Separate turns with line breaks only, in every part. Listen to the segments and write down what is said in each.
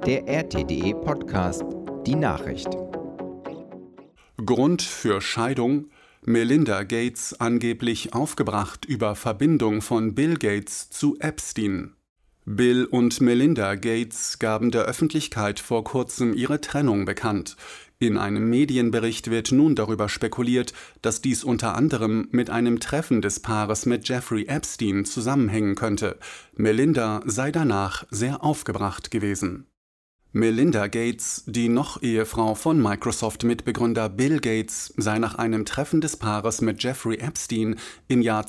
der RT.de Podcast, die Nachricht.
Grund für Scheidung: Melinda Gates angeblich aufgebracht über Verbindung von Bill Gates zu Epstein. Bill und Melinda Gates gaben der Öffentlichkeit vor kurzem ihre Trennung bekannt. In einem Medienbericht wird nun darüber spekuliert, dass dies unter anderem mit einem Treffen des Paares mit Jeffrey Epstein zusammenhängen könnte. Melinda sei danach sehr aufgebracht gewesen. Melinda Gates, die Noch-Ehefrau von Microsoft-Mitbegründer Bill Gates, sei nach einem Treffen des Paares mit Jeffrey Epstein im Jahr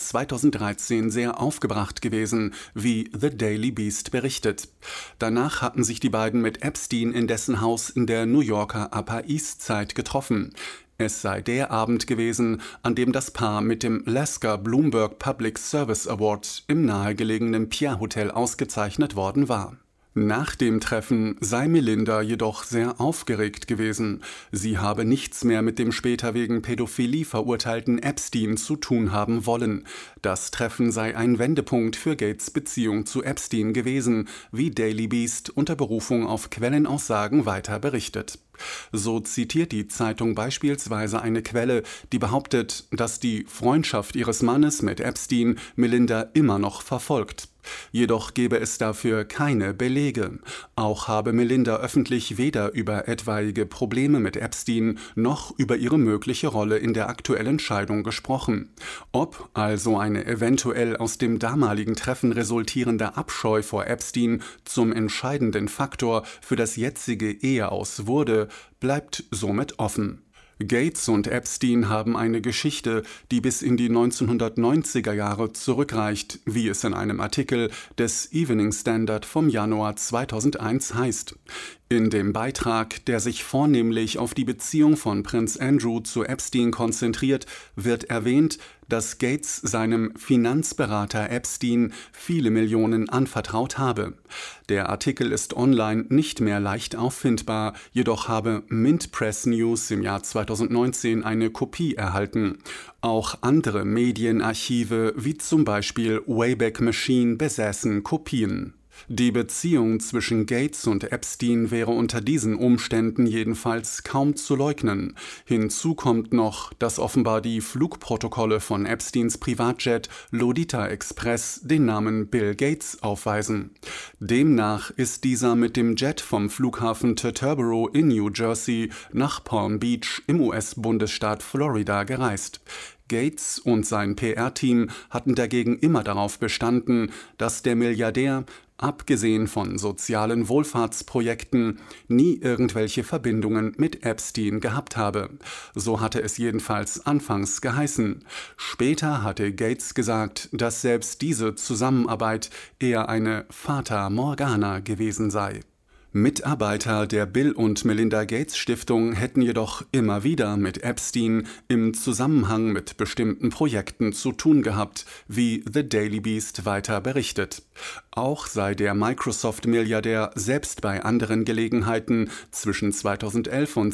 2013 sehr aufgebracht gewesen, wie The Daily Beast berichtet. Danach hatten sich die beiden mit Epstein in dessen Haus in der New Yorker Upper East Side getroffen. Es sei der Abend gewesen, an dem das Paar mit dem Lasker Bloomberg Public Service Award im nahegelegenen Pierre Hotel ausgezeichnet worden war. Nach dem Treffen sei Melinda jedoch sehr aufgeregt gewesen. Sie habe nichts mehr mit dem später wegen Pädophilie verurteilten Epstein zu tun haben wollen. Das Treffen sei ein Wendepunkt für Gates' Beziehung zu Epstein gewesen, wie Daily Beast unter Berufung auf Quellenaussagen weiter berichtet. So zitiert die Zeitung beispielsweise eine Quelle, die behauptet, dass die Freundschaft ihres Mannes mit Epstein Melinda immer noch verfolgt. Jedoch gebe es dafür keine Belege. Auch habe Melinda öffentlich weder über etwaige Probleme mit Epstein noch über ihre mögliche Rolle in der aktuellen Scheidung gesprochen. Ob also eine eventuell aus dem damaligen Treffen resultierende Abscheu vor Epstein zum entscheidenden Faktor für das jetzige Eheaus wurde, bleibt somit offen. Gates und Epstein haben eine Geschichte, die bis in die 1990er Jahre zurückreicht, wie es in einem Artikel des Evening Standard vom Januar 2001 heißt. In dem Beitrag, der sich vornehmlich auf die Beziehung von Prinz Andrew zu Epstein konzentriert, wird erwähnt, dass Gates seinem Finanzberater Epstein viele Millionen anvertraut habe. Der Artikel ist online nicht mehr leicht auffindbar, jedoch habe Mint Press News im Jahr 2019 eine Kopie erhalten. Auch andere Medienarchive, wie zum Beispiel Wayback Machine, besäßen Kopien. Die Beziehung zwischen Gates und Epstein wäre unter diesen Umständen jedenfalls kaum zu leugnen. Hinzu kommt noch, dass offenbar die Flugprotokolle von Epsteins Privatjet Lolita Express den Namen Bill Gates aufweisen. Demnach ist dieser mit dem Jet vom Flughafen Teterboro in New Jersey nach Palm Beach im US-Bundesstaat Florida gereist. Gates und sein PR-Team hatten dagegen immer darauf bestanden, dass der Milliardär, abgesehen von sozialen Wohlfahrtsprojekten, nie irgendwelche Verbindungen mit Epstein gehabt habe. So hatte es jedenfalls anfangs geheißen. Später hatte Gates gesagt, dass selbst diese Zusammenarbeit eher eine Fata Morgana gewesen sei. Mitarbeiter der Bill und Melinda Gates Stiftung hätten jedoch immer wieder mit Epstein im Zusammenhang mit bestimmten Projekten zu tun gehabt, wie The Daily Beast weiter berichtet. Auch sei der Microsoft-Milliardär selbst bei anderen Gelegenheiten zwischen 2011 und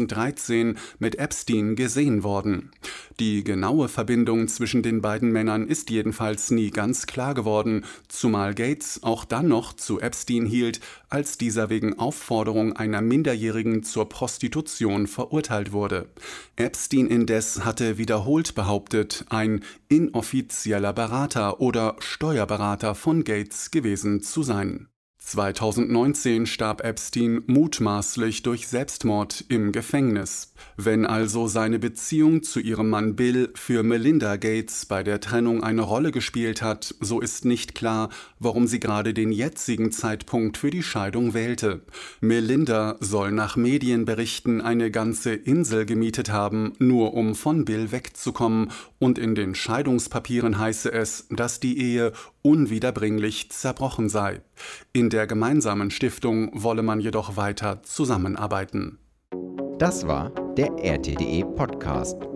2013 mit Epstein gesehen worden. Die genaue Verbindung zwischen den beiden Männern ist jedenfalls nie ganz klar geworden, zumal Gates auch dann noch zu Epstein hielt, als dieser wegen Aufforderung einer Minderjährigen zur Prostitution verurteilt wurde. Epstein indes hatte wiederholt behauptet, ein inoffizieller Berater oder Steuerberater von Gates gewesen zu sein. 2019 starb Epstein mutmaßlich durch Selbstmord im Gefängnis. Wenn also seine Beziehung zu ihrem Mann Bill für Melinda Gates bei der Trennung eine Rolle gespielt hat, so ist nicht klar, warum sie gerade den jetzigen Zeitpunkt für die Scheidung wählte. Melinda soll nach Medienberichten eine ganze Insel gemietet haben, nur um von Bill wegzukommen, und in den Scheidungspapieren heiße es, dass die Ehe unwiederbringlich zerbrochen sei. In der gemeinsamen Stiftung wolle man jedoch weiter zusammenarbeiten.
Das war der RT.de Podcast.